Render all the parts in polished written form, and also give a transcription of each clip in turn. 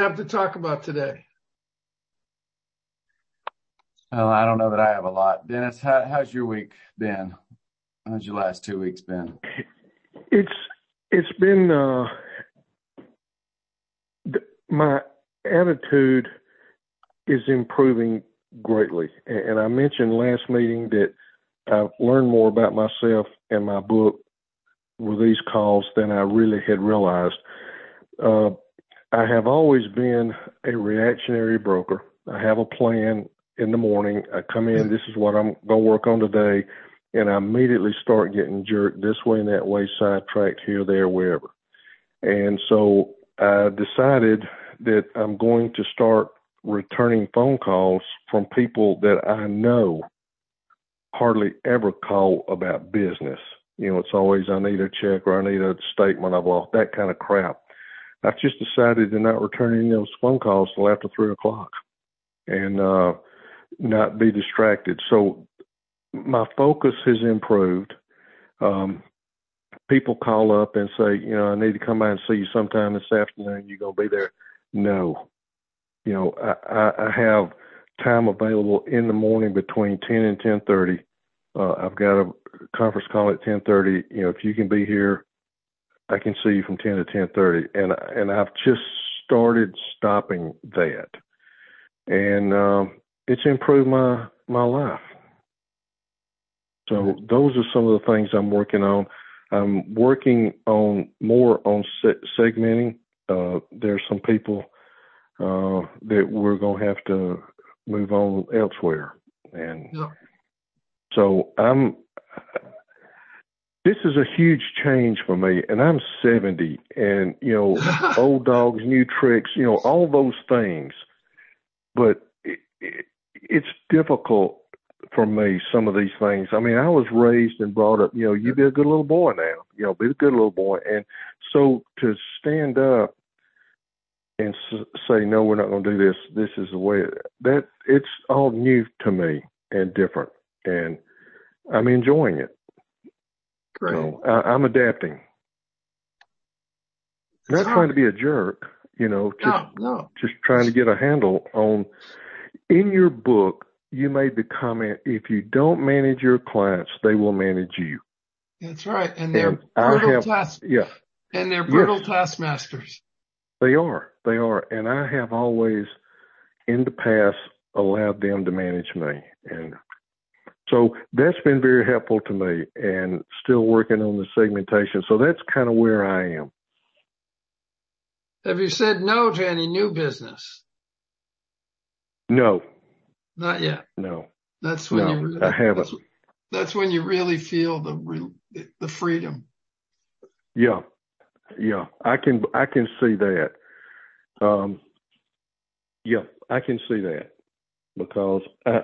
have to talk about today? Well, I don't know that I have a lot. Dennis, how's your week been? How's your last 2 weeks been? It's been my attitude is improving greatly, and I mentioned last meeting that I've learned more about myself and my book with these calls than I really had realized. I have always been a reactionary broker. I have a plan in the morning. I come in, this is what I'm going to work on today, and I immediately start getting jerked this way and that way, sidetracked here, there, wherever. And so I decided that I'm going to start returning phone calls from people that I know hardly ever call about business. You know, it's always, I need a check or I need a statement I've lost, that kind of crap. I've just decided to not return any of those phone calls till after 3 o'clock and not be distracted. So my focus has improved. People call up and say, you know, I need to come by and see you sometime this afternoon. You going to be there? No. You know, I have time available in the morning between 10 and 10:30. I've got a conference call at 10:30. You know, if you can be here, I can see you from 10 to 10:30. And I've just started stopping that. And it's improved my life. So those are some of the things I'm working on. I'm working on more on segmenting. There's some people that we're going to have to move on elsewhere. And so this is a huge change for me, and I'm 70, and, you know, old dogs, new tricks, you know, all those things. But it's difficult for me, some of these things. I mean, I was raised and brought up, you know, you be a good little boy now, you know, be a good little boy. And so to stand up and say, no, we're not going to do this, this is the way, that it's all new to me and different. And I'm enjoying it. Great. So I'm adapting. Not trying to be a jerk, you know, just trying to get a handle on. In your book, you made the comment, if you don't manage your clients, they will manage you. That's right. And they're brutal taskmasters. They are. And I have always, in the past, allowed them to manage me. And so that's been very helpful to me, and still working on the segmentation. So that's kind of where I am. Have you said no to any new business? No. Not yet. No. That's when you really, I haven't. That's when you really feel the freedom. Yeah. I can see that. Yeah, I can see that, because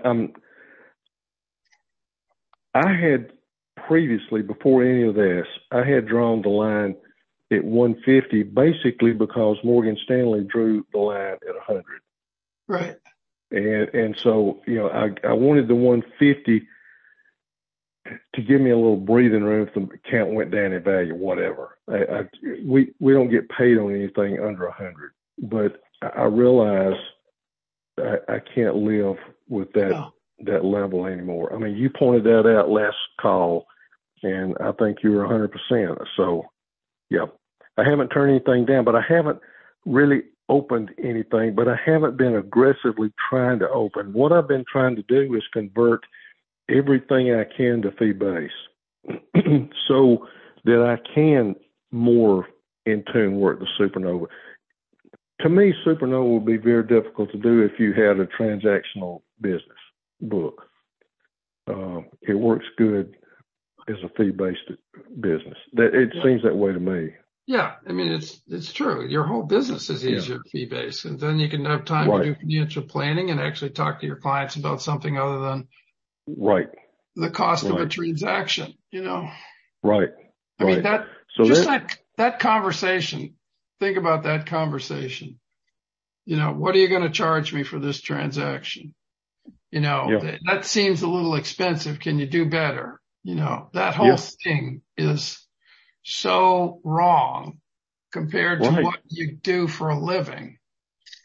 I had previously, before any of this, I had drawn the line at 150, basically because Morgan Stanley drew the line at 100. Right. And so, you know, I wanted the 150 to give me a little breathing room if the account went down in value, whatever. We don't get paid on anything under 100, but I realize I can't live with that level anymore. I mean, you pointed that out last call, and I think you were 100%. So, yeah, I haven't turned anything down, but I haven't really opened anything, but I haven't been aggressively trying to open. What I've been trying to do is convert everything I can to fee-based so that I can more in tune work the Supernova. To me, Supernova would be very difficult to do if you had a transactional business book. It works good as a fee-based business. It seems that way to me. Yeah, I mean, it's true. Your whole business is easier fee-based, and then you can have time to do financial planning and actually talk to your clients about something other than the cost of a transaction, you know? Right. I mean, that conversation, think about that conversation. You know, what are you going to charge me for this transaction? You know, that seems a little expensive. Can you do better? You know, that whole thing is so wrong compared to what you do for a living.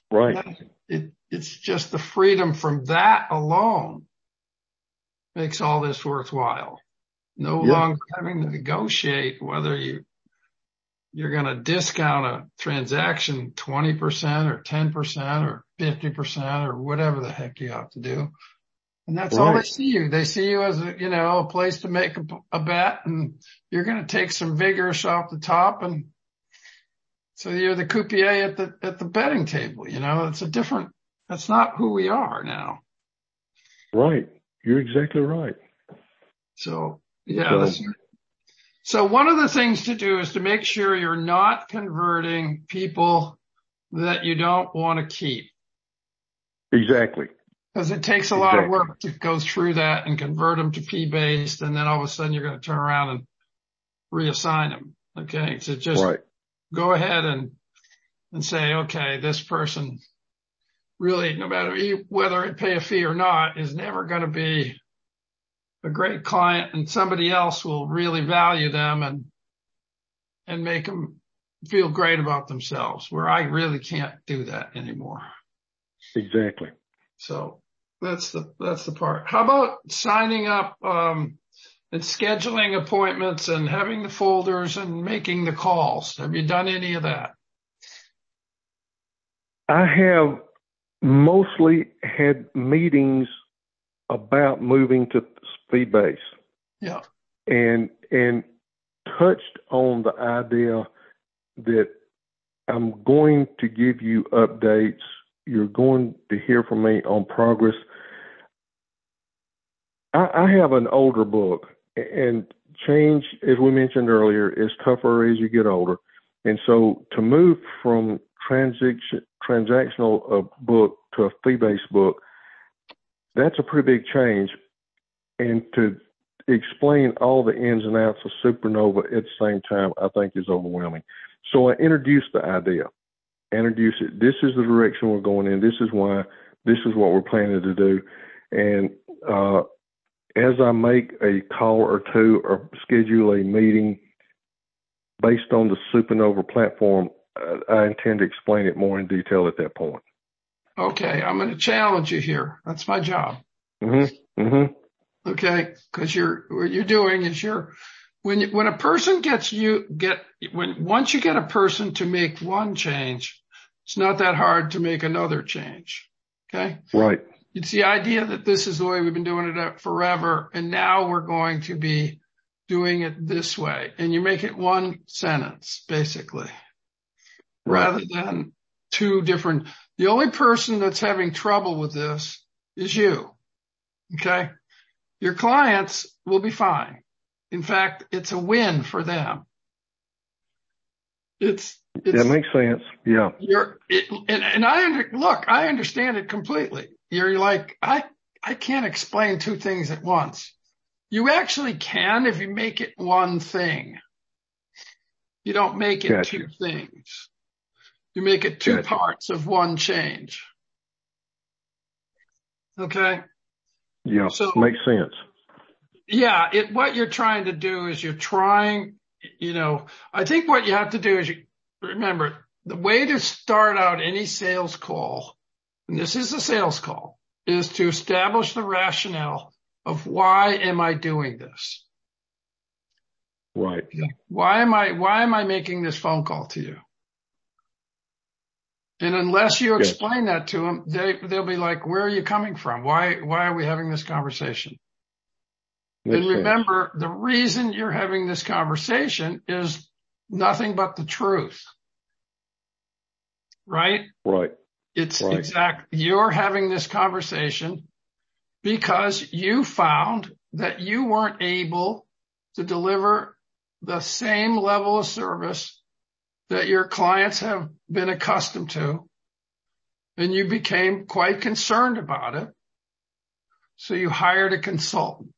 Right. It's just the freedom from that alone makes all this worthwhile. No longer having to negotiate whether you're going to discount a transaction 20% or 10% or 50% or whatever the heck you have to do. And that's all they see you. They see you as a place to make a bet, and you're going to take some vigorish off the top. And so you're the croupier at the betting table. That's not who we are now. Right. You're exactly right. So yeah. So one of the things to do is to make sure you're not converting people that you don't want to keep. Exactly. Because it takes a lot of work to go through that and convert them to fee-based, and then all of a sudden you're going to turn around and reassign them. Okay, so just go ahead and say, okay, this person really, no matter whether it pay a fee or not, is never going to be a great client, and somebody else will really value them and make them feel great about themselves, where I really can't do that anymore. Exactly. So that's the part. How about signing up, and scheduling appointments and having the folders and making the calls? Have you done any of that? I have mostly had meetings about moving to fee-based. Yeah. And touched on the idea that I'm going to give you updates. You're going to hear from me on progress. I have an older book, and change, as we mentioned earlier, is tougher as you get older. And so to move from transactional book to a fee-based book, that's a pretty big change. And to explain all the ins and outs of Supernova at the same time, I think is overwhelming. So I introduced the idea. Introduce it. This is the direction we're going in. This is why. This is what we're planning to do. And as I make a call or two or schedule a meeting based on the Supernova platform, I intend to explain it more in detail at that point. Okay, I'm going to challenge you here. That's my job. Mm-hmm. Mm-hmm. Okay, because what you're doing is when a person once you get a person to make one change, it's not that hard to make another change. Okay? Right. It's the idea that this is the way we've been doing it forever, and now we're going to be doing it this way. And you make it one sentence, basically, rather than two different. The only person that's having trouble with this is you. Okay? Your clients will be fine. In fact, it's a win for them. That makes sense. Yeah. I understand it completely. You're like, I can't explain two things at once. You actually can if you make it one thing. You don't make it two things. You make it two parts of one change. Okay? Yeah, so, makes sense. Yeah, what you're trying to do is I think what you have to do is remember, the way to start out any sales call, and this is a sales call, is to establish the rationale of why am I doing this? Right. Why am I making this phone call to you? And unless you explain that to them, they'll be like, where are you coming from? Why are we having this conversation? And remember, the reason you're having this conversation is nothing but the truth. Right? Right. It's you're having this conversation because you found that you weren't able to deliver the same level of service that your clients have been accustomed to, and you became quite concerned about it. So you hired a consultant.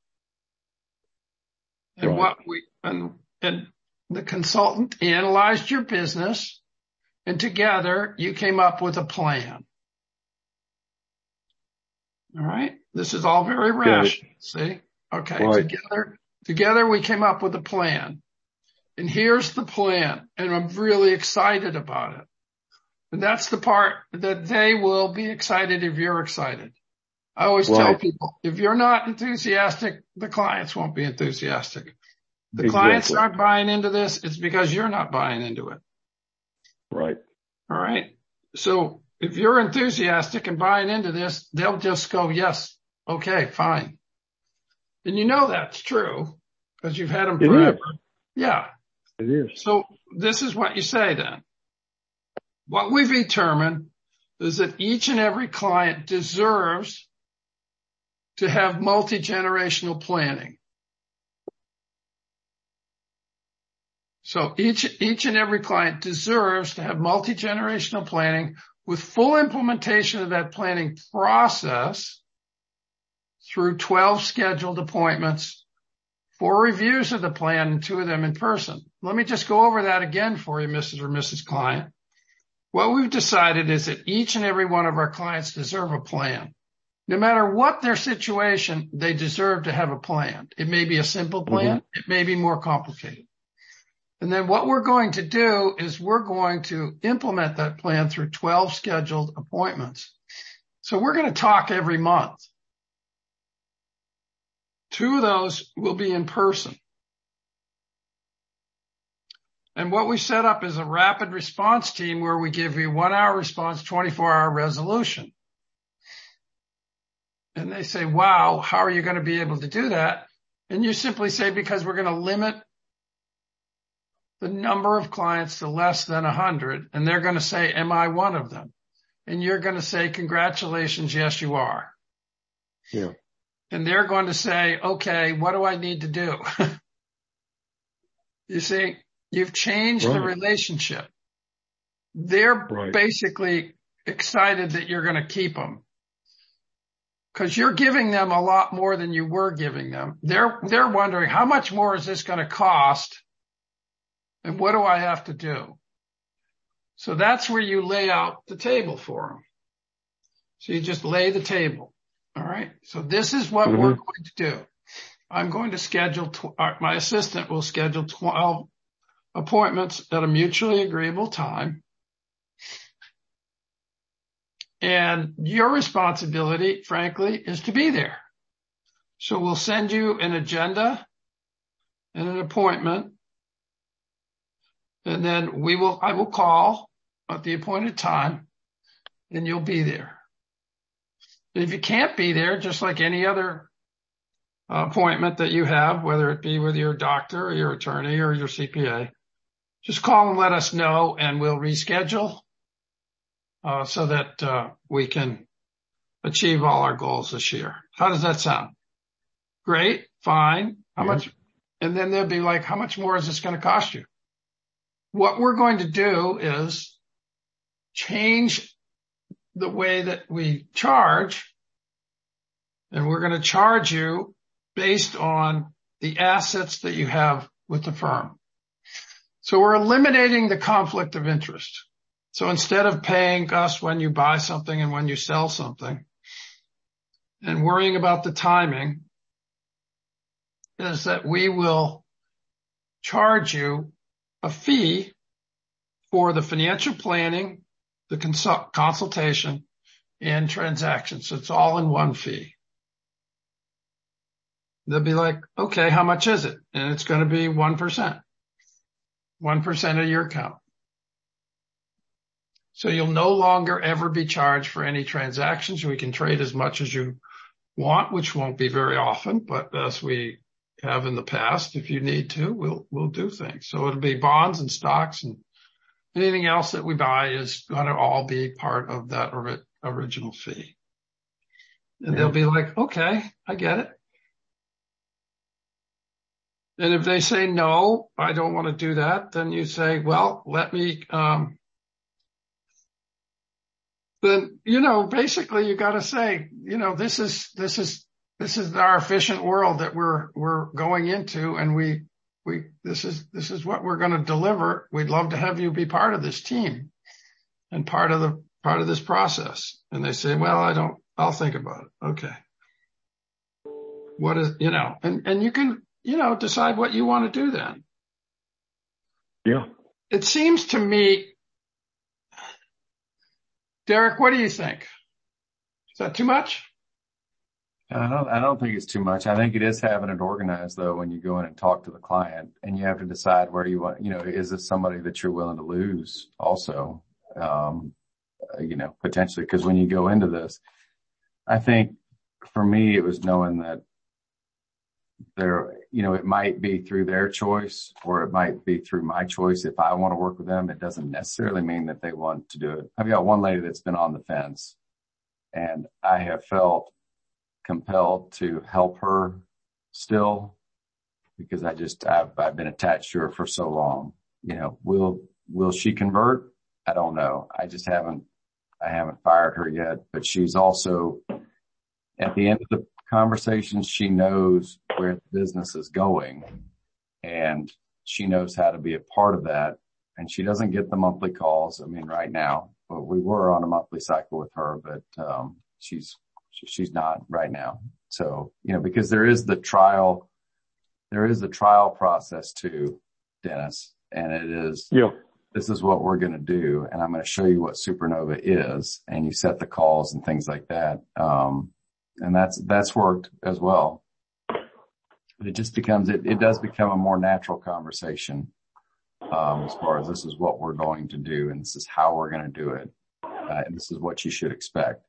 And and the consultant analyzed your business, and together you came up with a plan. All right. This is all very rational. See? Okay. Right. Together we came up with a plan. And here's the plan. And I'm really excited about it. And that's the part that they will be excited if you're excited. I always Right. tell people, if you're not enthusiastic, the clients won't be enthusiastic. The Exactly. clients aren't buying into this. It's because you're not buying into it. Right. All right. So if you're enthusiastic and buying into this, they'll just go, yes. Okay, fine. And you know that's true because you've had them It forever. is. Yeah. It is. So this is what you say then. What we've determined is that each and every client deserves to have multi-generational planning. So each and every client deserves to have multi-generational planning with full implementation of that planning process through 12 scheduled appointments, 4 reviews of the plan and 2 of them in person. Let me just go over that again for you, Mrs. or Mrs. Client. What we've decided is that each and every one of our clients deserve a plan. No matter what their situation, they deserve to have a plan. It may be a simple plan. It may be more complicated. And then what we're going to do is we're going to implement that plan through 12 scheduled appointments. So we're going to talk every month. 2 of those will be in person. And what we set up is a rapid response team where we give you 1-hour response, 24-hour resolution. And they say, wow, how are you going to be able to do that? And you simply say, because we're going to limit the number of clients to less than 100. And they're going to say, am I one of them? And you're going to say, congratulations, yes, you are. Yeah. And they're going to say, okay, what do I need to do? You see, you've changed the relationship. They're basically excited that you're going to keep them because you're giving them a lot more than you were giving them. They're wondering, how much more is this going to cost? And what do I have to do? So that's where you lay out the table for them. So you just lay the table. All right. So this is what we're going to do. I'm going to schedule, my assistant will schedule 12 appointments at a mutually agreeable time. And your responsibility, frankly, is to be there. So we'll send you an agenda and an appointment. And then I will call at the appointed time and you'll be there. And if you can't be there, just like any other appointment that you have, whether it be with your doctor or your attorney or your CPA, just call and let us know and we'll reschedule so that we can achieve all our goals this year. How does that sound? Great. Fine. How much? And then they'll be like, how much more is this going to cost you? What we're going to do is change the way that we charge, and we're going to charge you based on the assets that you have with the firm. So we're eliminating the conflict of interest. So instead of paying us when you buy something and when you sell something and worrying about the timing, is that we will charge you a fee for the financial planning, the consultation, and transactions. So it's all in one fee. They'll be like, okay, how much is it? And it's going to be 1%. 1% of your account. So you'll no longer ever be charged for any transactions. We can trade as much as you want, which won't be very often, but as we have in the past, if you need to, we'll do things. So it'll be bonds and stocks, and anything else that we buy is going to all be part of that original fee. And they'll be like, okay, I get it. And if they say, no, I don't want to do that, then you say, well, let me, then, basically you got to say, this is our efficient world that we're going into. And this is what we're going to deliver. We'd love to have you be part of this team and part of this process. And they say, well, I'll think about it. Okay. What is, and you can, decide what you want to do then. Yeah. It seems to me Derek, what do you think? Is that too much? I don't think it's too much. I think it is having it organized though, when you go in and talk to the client and you have to decide where you want, is this somebody that you're willing to lose also? Potentially, because when you go into this, I think for me, it was knowing that it might be through their choice or it might be through my choice. If I want to work with them, it doesn't necessarily mean that they want to do it. I've got one lady that's been on the fence and I have felt compelled to help her still because I've been attached to her for so long. Will she convert? I don't know. I haven't fired her yet, but she's also at the end of the conversation, she knows where the business is going and she knows how to be a part of that. And she doesn't get the monthly calls. I mean, right now, but we were on a monthly cycle with her, but, she's not right now. So, because there is the trial process too, Dennis, and it is, this is what we're going to do. And I'm going to show you what Supernova is. And you set the calls and things like that. And that's worked as well. It just it does become a more natural conversation, as far as this is what we're going to do and this is how we're going to do it. And this is what you should expect.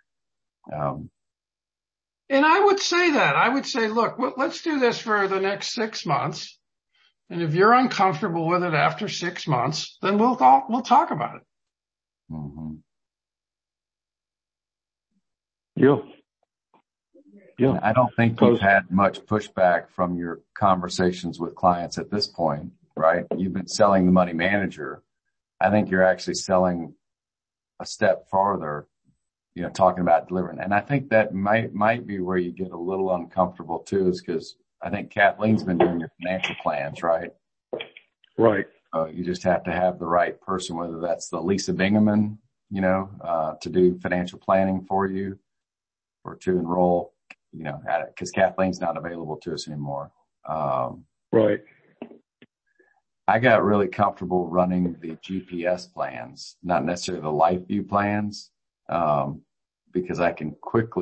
And I would say that. I would say, look, let's do this for the next 6 months. And if you're uncomfortable with it after 6 months, then we'll talk about it. Mm-hmm. Yeah. And I don't think you've had much pushback from your conversations with clients at this point, right? You've been selling the money manager. I think you're actually selling a step farther, talking about delivering. And I think that might be where you get a little uncomfortable too, is because I think Kathleen's been doing your financial plans, right? Right. You just have to have the right person, whether that's the Lisa Bingaman, to do financial planning for you or to enroll, because Kathleen's not available to us anymore. Right. I got really comfortable running the GPS plans, not necessarily the LifeView plans, because I can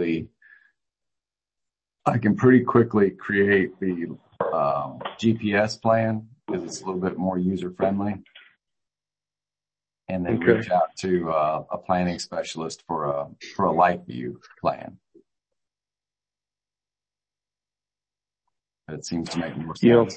pretty quickly create the GPS plan because it's a little bit more user friendly, and then reach out to a planning specialist for a LifeView plan. It seems to make more sense.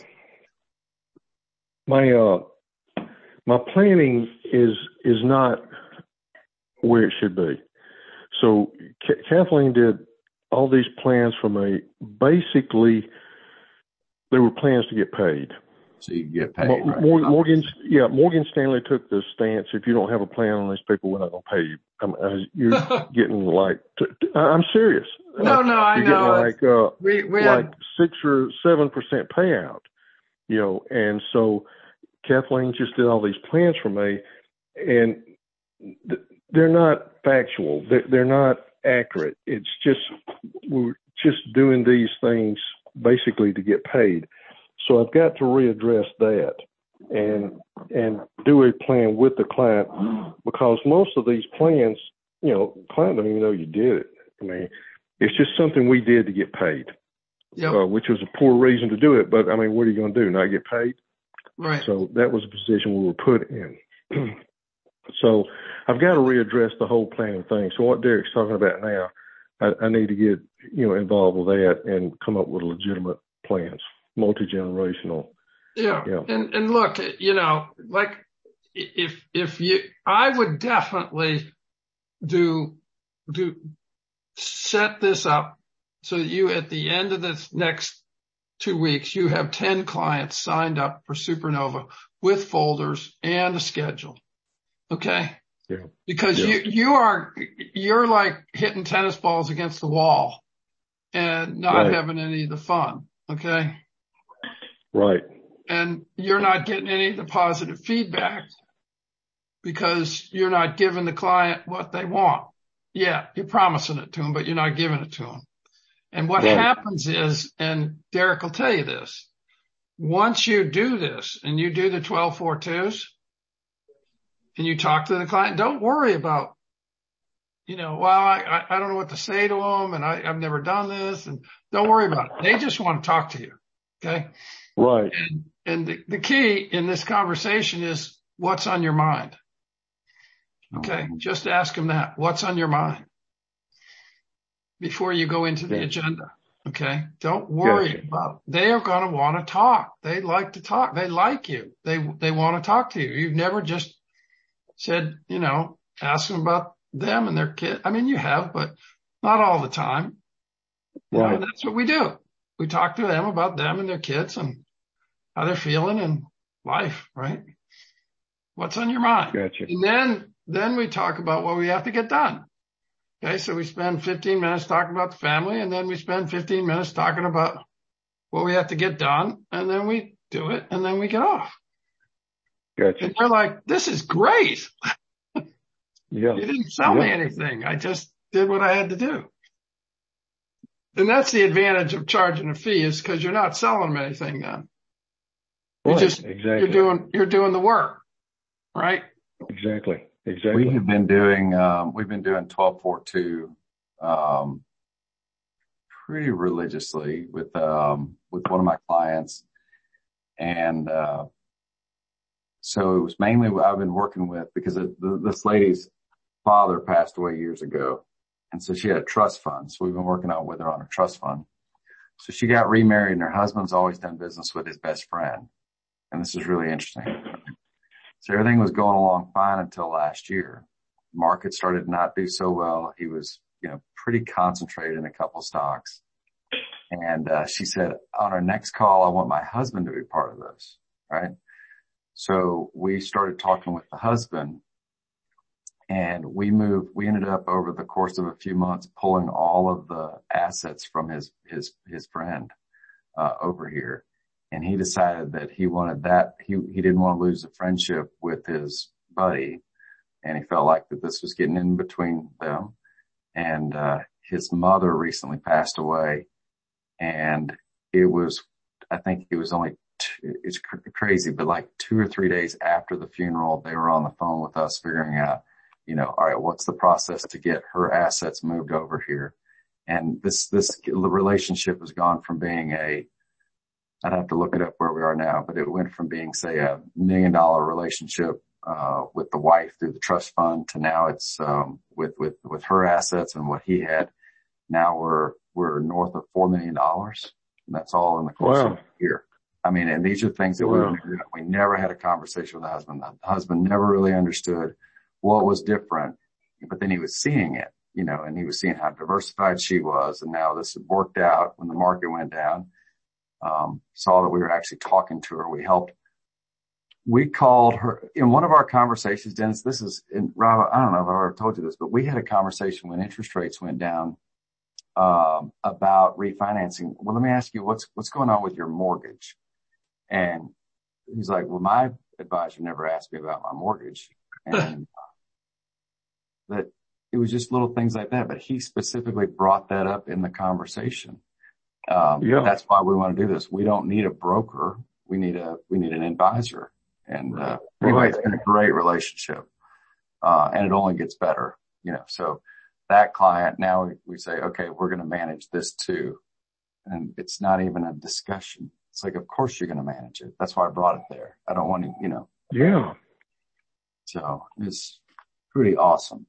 My planning is not where it should be. So Kathleen did all these plans for me. Basically, they were plans to get paid. So you get paid. Right? Morgan Stanley took the stance: if you don't have a plan on these people, we're not going to pay you. You're getting I'm serious. No, I know. We had 6 or 7% payout, and so Kathleen just did all these plans for me, and they're not factual. They're not accurate. It's just, we're just doing these things basically to get paid. So I've got to readdress that and do a plan with the client, because most of these plans, client don't even know you did it. I mean, it's just something we did to get paid, which was a poor reason to do it. But I mean, what are you going to do? Not get paid? Right. So that was the position we were put in. So I've got to readdress the whole planning thing. So what Derek's talking about now, I need to get, involved with that and come up with legitimate plans, multi-generational. Yeah. And look, I would definitely set this up so that you, at the end of this next 2 weeks, you have 10 clients signed up for Supernova with folders and a schedule. Okay. Yeah. Because you're like hitting tennis balls against the wall and not having any of the fun. Okay. Right. And you're not getting any of the positive feedback because you're not giving the client what they want. Yeah. You're promising it to them, but you're not giving it to them. And what happens is, and Derek will tell you this, once you do this and you do the 12-4-2s and you talk to the client, don't worry about well, I don't know what to say to them, and I've never done this, and don't worry about it. They just want to talk to you. Okay. Right. And the key in this conversation is what's on your mind. Okay. Just ask them that. What's on your mind before you go into the agenda? Okay. Don't worry about, they are going to want to talk. They like to talk. They like you. They want to talk to you. You've never just said, ask them about them and their kid. I mean, you have, but not all the time. Right. That's what we do. We talk to them about them and their kids and how they're feeling and life, right? What's on your mind? Gotcha. And then we talk about what we have to get done. Okay. So we spend 15 minutes talking about the family, and then we spend 15 minutes talking about what we have to get done, and then we do it, and then we get off. Gotcha. And they're like, this is great. Yeah. You didn't sell me anything. I just did what I had to do. And that's the advantage of charging a fee, is because you're not selling them anything then. Exactly. You're doing the work, right? Exactly. We have been doing, we've been doing 1242, pretty religiously with one of my clients. And, so it was mainly what I've been working with, because this lady's father passed away years ago. And so she had a trust fund. So we've been working with her on a trust fund. So she got remarried, and her husband's always done business with his best friend. And this is really interesting. So everything was going along fine until last year. Market started to not do so well. He was, pretty concentrated in a couple stocks. And, she said, on our next call, I want my husband to be part of this. Right. So we started talking with the husband, and we ended up over the course of a few months pulling all of the assets from his friend, over here. And he decided that he wanted that. He didn't want to lose the friendship with his buddy. And he felt like that this was getting in between them. And, his mother recently passed away, and I think it was only, it's crazy, but like 2 or 3 days after the funeral, they were on the phone with us figuring out, all right, what's the process to get her assets moved over here? And this relationship has gone from being I'd have to look it up where we are now, but it went from being, say, $1 million relationship, with the wife through the trust fund, to now it's, with her assets and what he had. Now we're north of $4 million. And that's all in the course of a year. I mean, and these are things that we never had a conversation with the husband. The husband never really understood what was different, but then he was seeing it, and he was seeing how diversified she was. And now this had worked out when the market went down. Saw that we were actually talking to her. We called her in one of our conversations, Dennis. Rob, I don't know if I ever told you this, but we had a conversation when interest rates went down, about refinancing. Well, let me ask you, what's going on with your mortgage? And he's like, well, my advisor never asked me about my mortgage. And that it was just little things like that, but he specifically brought that up in the conversation. That's why we want to do this. We don't need a broker. We need an advisor. And, anyway, it's been a great relationship. And it only gets better, so that client, now we say, okay, we're going to manage this too. And it's not even a discussion. It's like, of course you're going to manage it. That's why I brought it there. I don't want to, Yeah. So it's pretty awesome.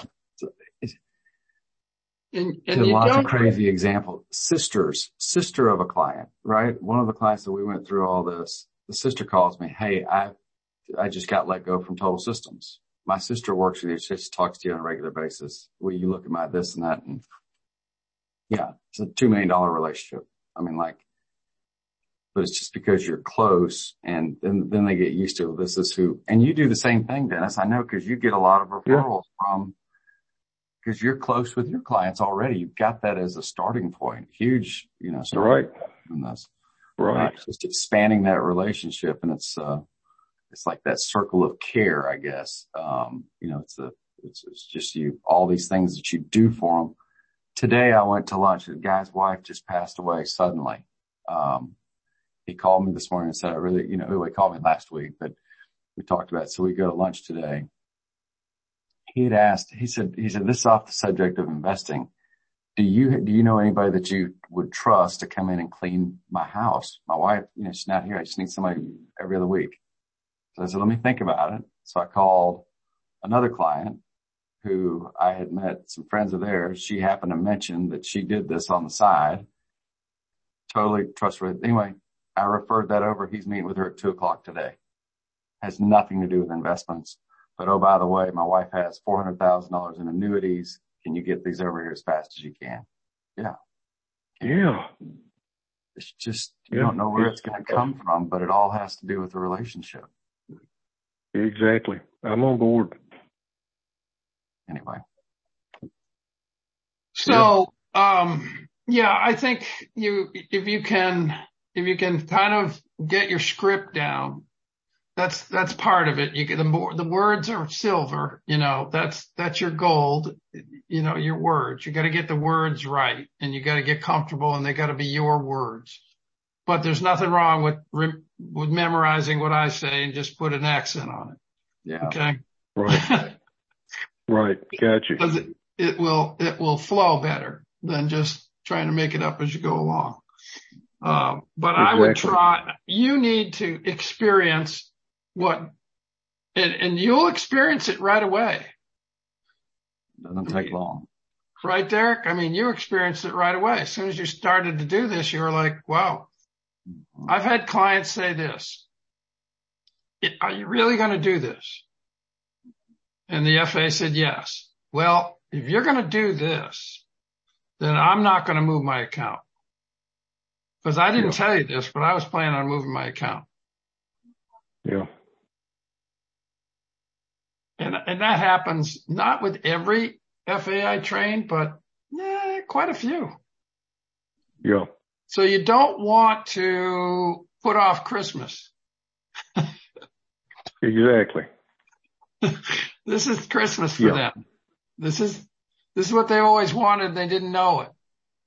And lots of crazy examples. Sister of a client, right? One of the clients that we went through all this, the sister calls me, hey, I just got let go from Total Systems. My sister works with you. She just talks to you on a regular basis. Will you look at my this and that? And yeah, it's a $2 million relationship. I mean, but it's just because you're close, and then they get used to this is who, and you do the same thing, Dennis. I know, because you get a lot of referrals because you're close with your clients already. You've got that as a starting point. Huge, right. In this. Right. Just expanding that relationship, and it's like that circle of care, I guess. It's just all these things that you do for them. Today I went to lunch. The guy's wife just passed away suddenly. He called me this morning and said, he called me last week, but we talked about it. So we go to lunch today, he had asked, he said, this is off the subject of investing. Do you know anybody that you would trust to come in and clean my house? My wife, she's not here. I just need somebody every other week. So I said, let me think about it. So I called another client who I had met, some friends of theirs. She happened to mention that she did this on the side. Totally trustworthy. Anyway, I referred that over. He's meeting with her at 2:00 today. Has nothing to do with investments. But, oh, by the way, my wife has $400,000 in annuities. Can you get these over here as fast as you can? Yeah. Yeah. It's just, you don't know where it's going to come from, but it all has to do with the relationship. Exactly. I'm on board. Anyway. So, I think if you can kind of get your script down, that's part of it. The words are silver, that's your gold, your words. You got to get the words right, and you got to get comfortable, and they got to be your words. But there's nothing wrong with memorizing what I say and just put an accent on it. Yeah. Okay. Right. Right. Got you. Because it will flow better than just trying to make it up as you go along. But exactly. I would try. You need to experience and you'll experience it right away. Doesn't take long. Right, Derek? I mean, you experienced it right away. As soon as you started to do this, you were like, wow. Mm-hmm. I've had clients say this. Are you really going to do this? And the FA said, yes. Well, if you're going to do this, then I'm not going to move my account. Because I didn't tell you this, but I was planning on moving my account. Yeah. And that happens not with every FA I train, but quite a few. Yeah. So you don't want to put off Christmas. Exactly. This is Christmas for them. This is what they always wanted. They didn't know it.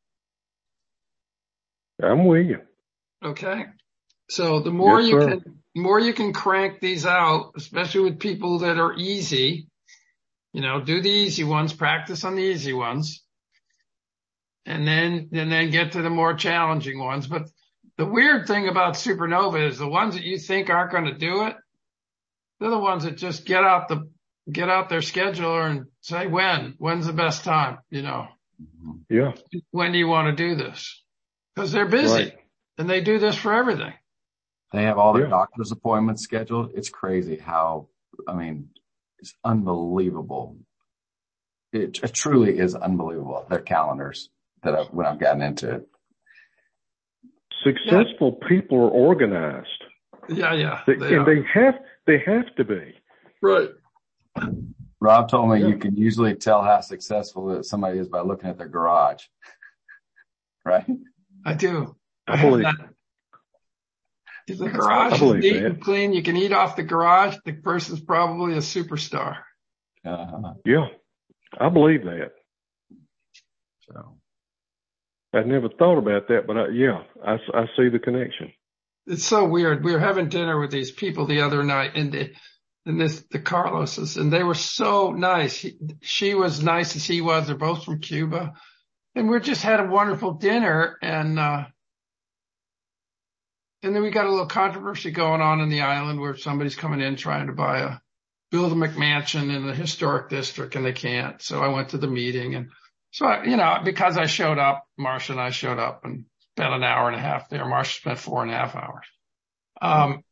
I'm with you. Okay. So the more you can crank these out, especially with people that are easy, do the easy ones, practice on the easy ones, and then get to the more challenging ones. But the weird thing about Supernova is the ones that you think aren't going to do it, they're the ones that just get out their scheduler and say, when's the best time, Yeah. When do you want to do this? Because they're busy. Right. And they do this for everything. They have all their doctor's appointments scheduled. It's crazy it's unbelievable. It truly is unbelievable, their calendars when I've gotten into it. Successful people are organized. Yeah. They have to be. Right. Rob told me you can usually tell how successful somebody is by looking at their garage. Right? I do. I believe that. If the garage is neat and clean, you can eat off the garage, the person's probably a superstar. Uh-huh. Yeah, I believe that. So I never thought about that, but I see the connection. It's so weird. We were having dinner with these people the other night, and the Carloses, and they were so nice. She was nice as he was. They're both from Cuba, and we just had a wonderful dinner, and then we got a little controversy going on in the island where somebody's coming in trying to build a McMansion in the historic district, and they can't. So I went to the meeting, and so because I showed up, Marcia and I showed up and spent an hour and a half there. Marcia spent 4.5 hours.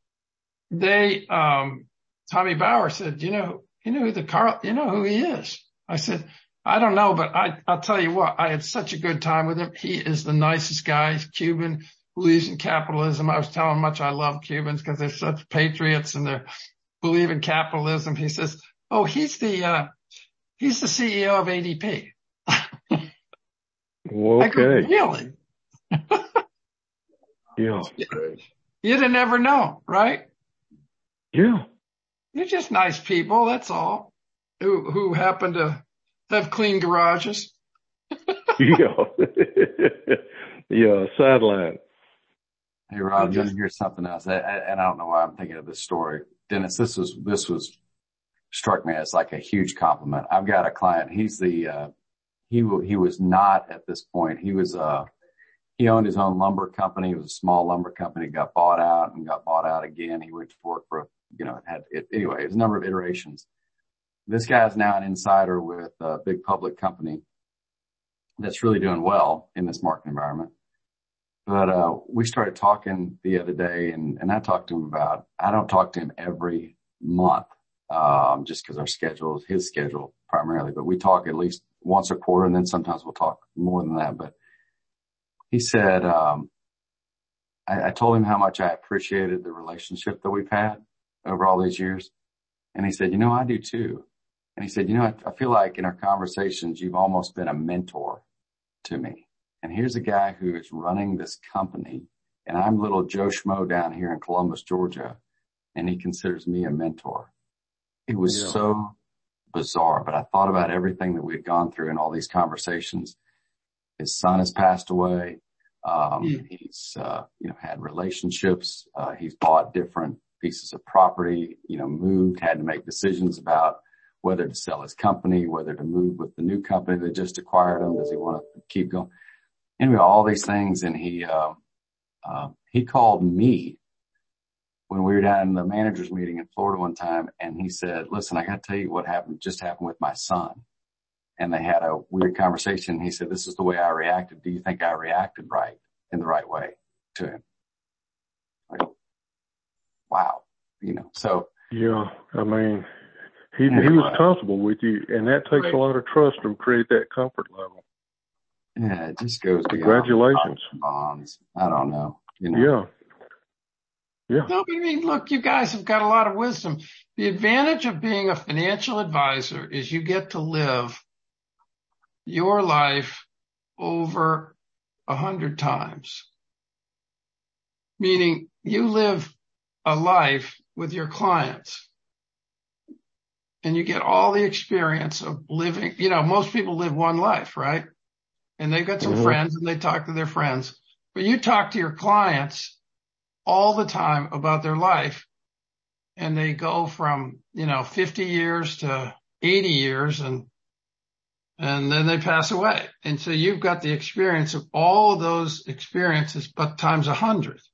Tommy Bauer said, you know who he is? I said, I don't know, but I'll tell you what, I had such a good time with him. He is the nicest guy. He's Cuban, believes in capitalism. I was telling him how much I love Cubans because they're such patriots and they believe in capitalism. He says, oh, he's the CEO of ADP. Okay. I go, really? Yeah. You'd have never known, right? Yeah. You're just nice people, that's all, who happen to have clean garages. Yeah. Yeah, sideline. Hey, Rob, you're going to hear something else. And I don't know why I'm thinking of this story. Dennis, this was struck me as like a huge compliment. I've got a client. He's he was not at this point. He owned his own lumber company. It was a small lumber company, got bought out and got bought out again. He went to work for, anyway, it was a number of iterations. This guy is now an insider with a big public company that's really doing well in this market environment. But, we started talking the other day and I talked to him I don't talk to him every month, just because his schedule primarily, but we talk at least once a quarter, and then sometimes we'll talk more than that. But he said, I told him how much I appreciated the relationship that we've had over all these years. And he said, I do too. And he said, I feel like in our conversations, you've almost been a mentor to me. And here's a guy who is running this company, and I'm little Joe Schmo down here in Columbus, Georgia, and he considers me a mentor. It was so bizarre, but I thought about everything that we'd gone through in all these conversations. His son has passed away. He's, had relationships. He's bought different pieces of property, moved, had to make decisions about whether to sell his company, whether to move with the new company that just acquired him. Does he want to keep going? Anyway, all these things. And he called me when we were down in the managers meeting in Florida one time. And he said, listen, I got to tell you what just happened with my son. And they had a weird conversation. He said, this is the way I reacted. Do you think I reacted in the right way to him? Like, wow. So. Yeah. I mean, he was comfortable with you, and that takes a lot of trust to create that comfort level. Yeah. It just goes beyond congratulations. Bonds. I don't know. Yeah. Yeah. No, but I mean, look, you guys have got a lot of wisdom. The advantage of being a financial advisor is you get to live your life over 100 times. Meaning you live a life with your clients and you get all the experience of living. Most people live one life, right? And they've got some friends and they talk to their friends, but you talk to your clients all the time about their life, and they go from, 50 years to 80 years and then they pass away. And so you've got the experience of all of those experiences, but times 100. It's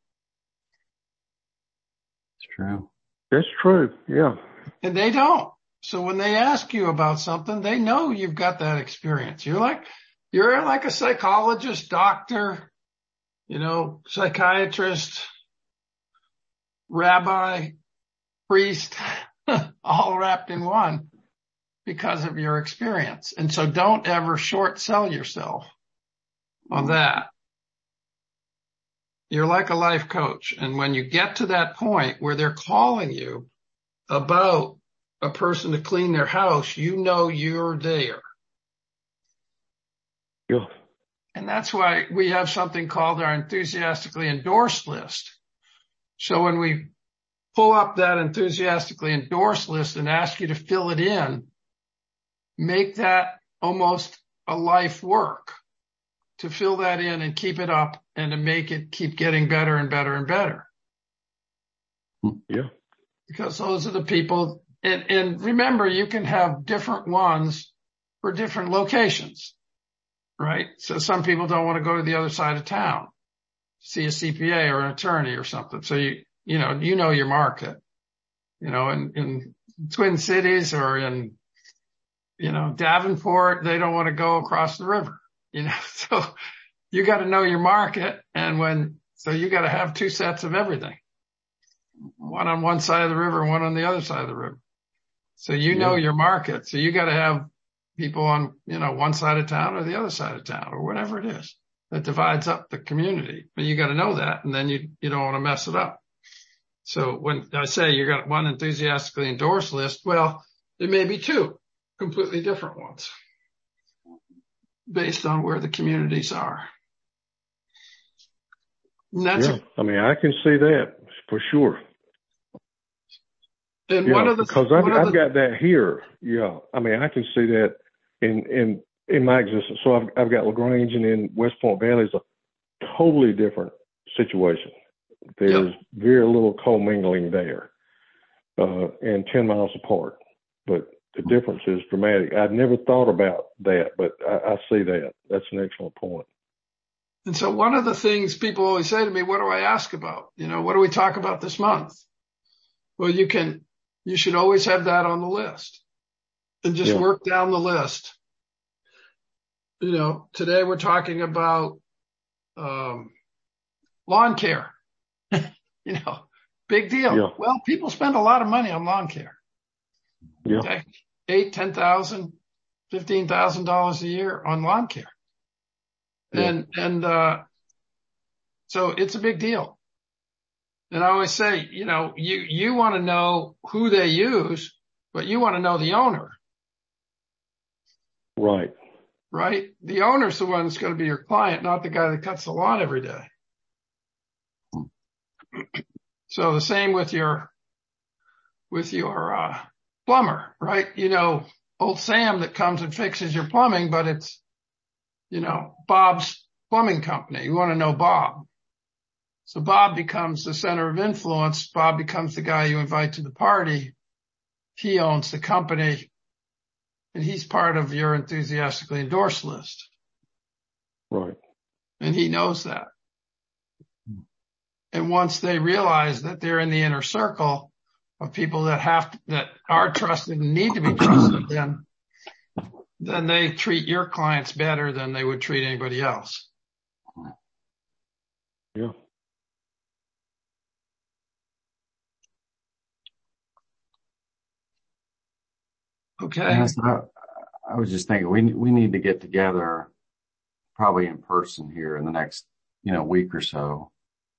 true. That's true. Yeah. And they don't. So when they ask you about something, they know you've got that experience. You're like a psychologist, doctor, psychiatrist, rabbi, priest, all wrapped in one because of your experience. And so don't ever short sell yourself on that. You're like a life coach. And when you get to that point where they're calling you about a person to clean their house, you're there. Yeah. And that's why we have something called our enthusiastically endorsed list. So when we pull up that enthusiastically endorsed list and ask you to fill it in, make that almost a life work to fill that in and keep it up and to make it keep getting better and better and better. Yeah. Because those are the people. And remember, you can have different ones for different locations, right? So some people don't want to go to the other side of town, see a CPA or an attorney or something. So you know your market, in Twin Cities or in, Davenport, they don't want to go across the river, so you got to know your market. So you got to have two sets of everything, one on one side of the river and one on the other side of the river. So know your market. So you got to have people on, one side of town or the other side of town or whatever it is that divides up the community. But you got to know that, and then you don't want to mess it up. So when I say you got one enthusiastically endorsed list, well, there may be two completely different ones based on where the communities are. And that's I can see that for sure. And because I've got that here. Yeah. I can see that in my existence. So I've got LaGrange, and in West Point Valley is a totally different situation. There's very little commingling there, and 10 miles apart. but the difference is dramatic. I'd never thought about that, but I see that. That's an excellent point. And so one of the things people always say to me, what do I ask about? What do we talk about this month? Well, you should always have that on the list and just work down the list. Today we're talking about, lawn care, big deal. Yeah. Well, people spend a lot of money on lawn care. Yeah. Okay? $8,000, $10,000, $15,000 a year on lawn care. Yeah. And so it's a big deal. And I always say, you want to know who they use, but you want to know the owner. Right. Right? The owner's the one that's going to be your client, not the guy that cuts the lawn every day. So the same with your plumber, right? Old Sam that comes and fixes your plumbing, but it's, Bob's plumbing company. You want to know Bob. So Bob becomes the center of influence. Bob becomes the guy you invite to the party. He owns the company, and he's part of your enthusiastically endorsed list. Right. And he knows that. And once they realize that they're in the inner circle of people that are trusted and need to be trusted, then they treat your clients better than they would treat anybody else. Yeah. Okay. I was just thinking we need to get together probably in person here in the next, week or so.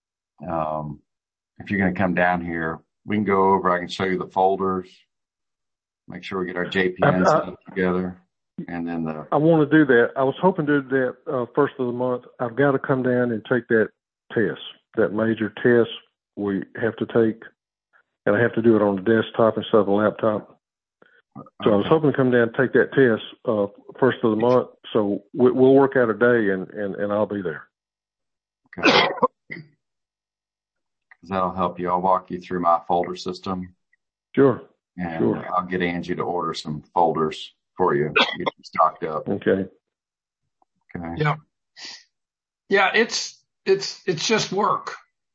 If you're going to come down here, we can go over. I can show you the folders, make sure we get our JPN set up together. And then I want to do that. I was hoping to do that first of the month. I've got to come down and take that test, that major test we have to take, and I have to do it on the desktop instead of the laptop. So I was hoping to come down and take that test first of the month. So we'll work out a day and I'll be there. Okay. That'll help you. I'll walk you through my folder system. Sure. And sure. I'll get Angie to order some folders for you. Get them stocked up. Okay. Yeah. Yeah. It's just work.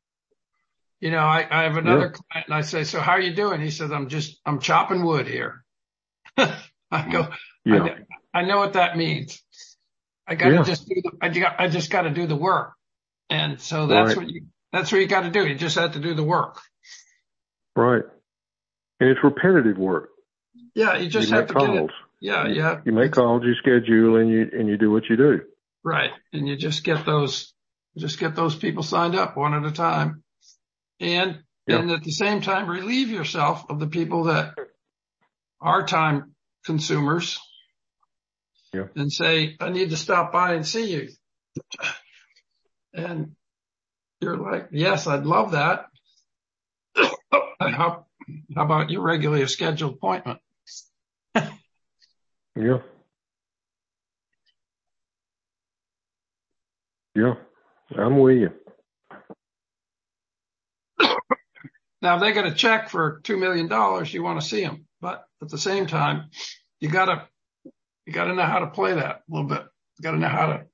I have another client and I say, so how are you doing? He says, I'm chopping wood here. I go, I know what that means. I got to I just got to do the work. And so that's what you got to do. You just have to do the work. Right. And it's repetitive work. Yeah. You just have to calls. get it. Yeah. You make calls, you schedule, and you do what you do. Right. And you just get those people signed up one at a time. And at the same time, relieve yourself of the people that are time consumers and say, I need to stop by and see you. And you're like, yes, I'd love that. How about your regularly scheduled appointment? Yeah. Yeah. I'm with you. Now, if they got a check for $2 million, you want to see them. But at the same time, you gotta know how to play that a little bit. You gotta know how to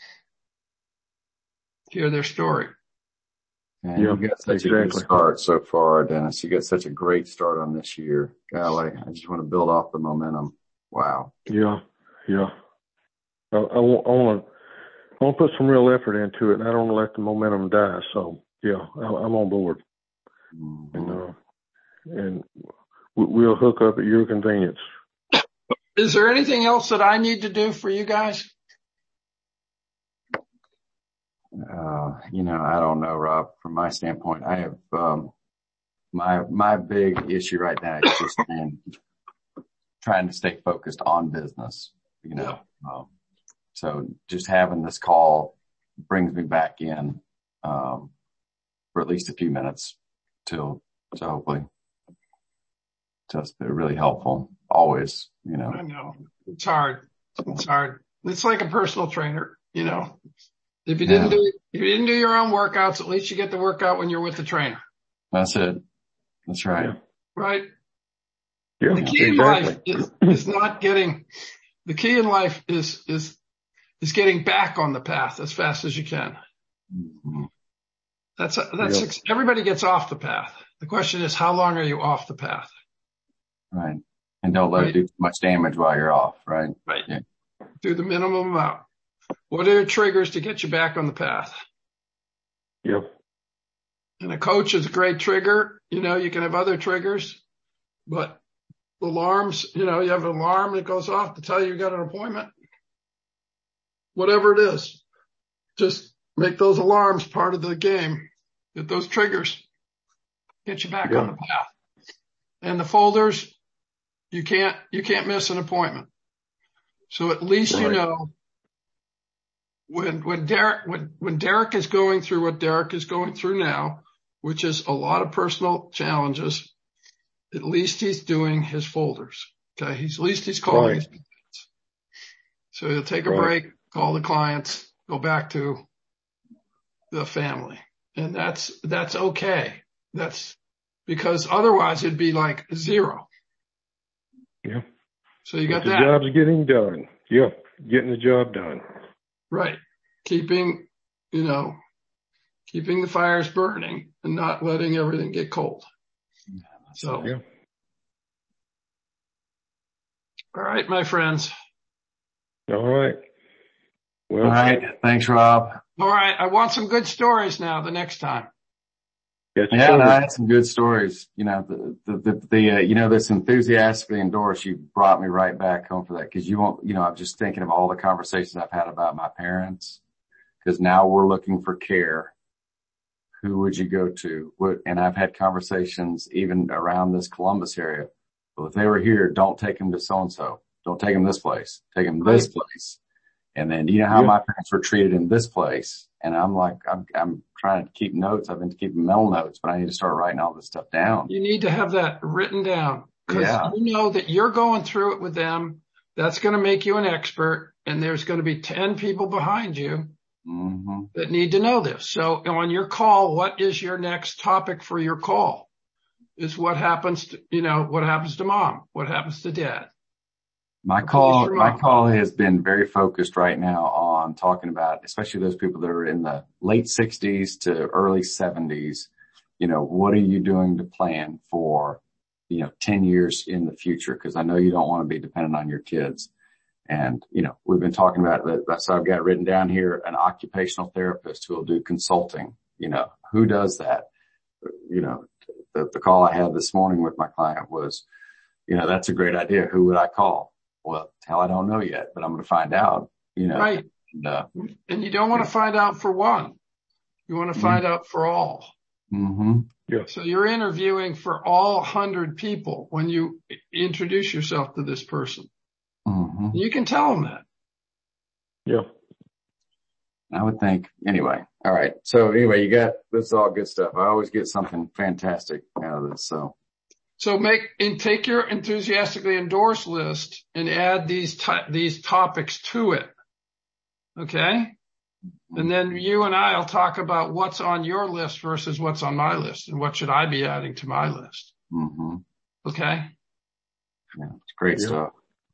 hear their story. And you got such a good start so far, Dennis. You got such a great start on this year. Golly, I just want to build off the momentum. Wow. Yeah. I want to put some real effort into it, and I don't want to let the momentum die. So, I'm on board. Mm-hmm. And we'll hook up at your convenience. Is there anything else that I need to do for you guys? I don't know, Rob. From my standpoint, I have my big issue right now is just trying to stay focused on business. So just having this call brings me back in for at least a few minutes to hopefully just be really helpful. Always, I know it's hard. It's like a personal trainer, If you didn't do your own workouts, at least you get the workout when you're with the trainer. That's it. That's right. Right. Yeah, the key exactly. in life is not getting, the key in life is getting back on the path as fast as you can. Mm-hmm. Everybody gets off the path. The question is, how long are you off the path? Right. And don't let it do too much damage while you're off, right? Right. Yeah. Do the minimum amount. What are your triggers to get you back on the path? Yep. And a coach is a great trigger. You can have other triggers, but alarms, you have an alarm that goes off to tell you got an appointment. Whatever it is, just make those alarms part of the game. Get those triggers. Get you back on the path. And the folders, you can't miss an appointment. So at least when Derek is going through what Derek is going through now, which is a lot of personal challenges, at least he's doing his folders. Okay. At least he's calling his clients. So he'll take a break, call the clients, go back to the family. And that's okay. That's because otherwise it'd be like zero. Yeah. So you got the that. The job's getting done. Yeah. Getting the job done. Right. Keeping the fires burning and not letting everything get cold. So, All right, my friends. All right. Well, all right. Thanks, Rob. All right. I want some good stories now the next time. I had some good stories. This enthusiastically endorsed, you brought me right back home for that. Cause I'm just thinking of all the conversations I've had about my parents. Cause now we're looking for care. Who would you go to? And I've had conversations even around this Columbus area. Well, if they were here, don't take them to so-and-so. Don't take them this place. Take them this place. And then, how my parents were treated in this place. And I'm like, I'm trying to keep notes. I've been keeping mental notes, but I need to start writing all this stuff down. You need to have that written down because you know that you're going through it with them. That's going to make you an expert. And there's going to be 10 people behind you that need to know this. So on your call, what is your next topic for your call? Is what happens to, what happens to mom? What happens to dad? My call has been very focused right now on talking about, especially those people that are in the late 60s to early 70s. What are you doing to plan for, 10 years in the future? Cause I know you don't want to be dependent on your kids. And, we've been talking about that. So I've got written down here, an occupational therapist who will do consulting. Who does that? The call I had this morning with my client was, that's a great idea. Who would I call? Well, hell, I don't know yet, but I'm going to find out, Right. And you don't want to find out for one. You want to find out for all. Mm-hmm. Yeah. So you're interviewing for all 100 people when you introduce yourself to this person. Mm-hmm. You can tell them that. Yeah. I would think anyway. All right. So anyway, this is all good stuff. I always get something fantastic out of this. So take your enthusiastically endorsed list and add these topics to it. Okay. And then you and I'll talk about what's on your list versus what's on my list and what should I be adding to my list. Mm-hmm. Okay. Yeah, it's great stuff.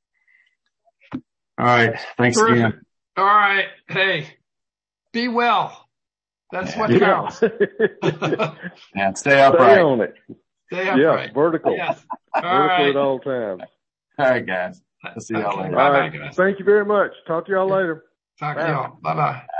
All right. Thanks again. All right. Hey, be well. That's what counts. And stay upright. Stay on it. Stay upright. Yeah, vertical. Yes. Vertical at all times. All right, guys. I'll see y'all later. Bye-bye, guys. Thank you very much. Talk to y'all later. Talk to y'all. Bye-bye.